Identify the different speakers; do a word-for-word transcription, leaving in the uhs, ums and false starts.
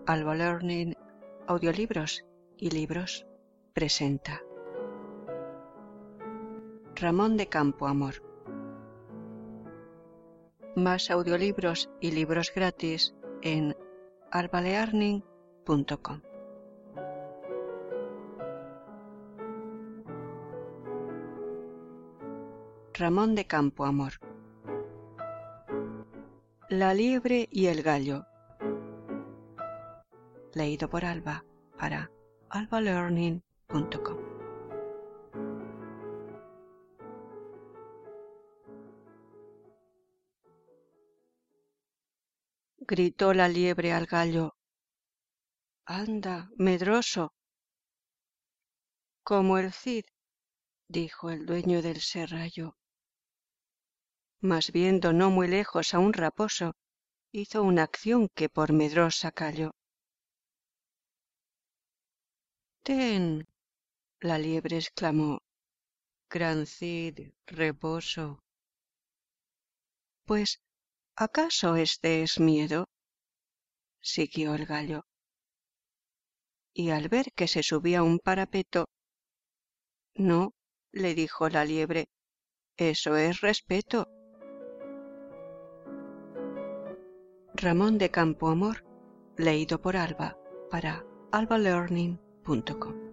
Speaker 1: Alba Learning Audiolibros y Libros presenta Ramón de Campoamor. Más audiolibros y libros gratis en alba learning punto com. Ramón de Campoamor. La liebre y el gallo. Leído por Alba para alba learning punto com. Gritó la liebre al gallo. Anda, medroso. Como el Cid, dijo el dueño del serrallo. Mas viendo no muy lejos a un raposo, hizo una acción que por medrosa calló. Ten, la liebre exclamó, gran Cid, reposo. Pues, ¿acaso este es miedo? Siguió el gallo. Y al ver que se subía un parapeto, no, le dijo la liebre, eso es respeto. Ramón de Campoamor, leído por Alba para alba learning punto com.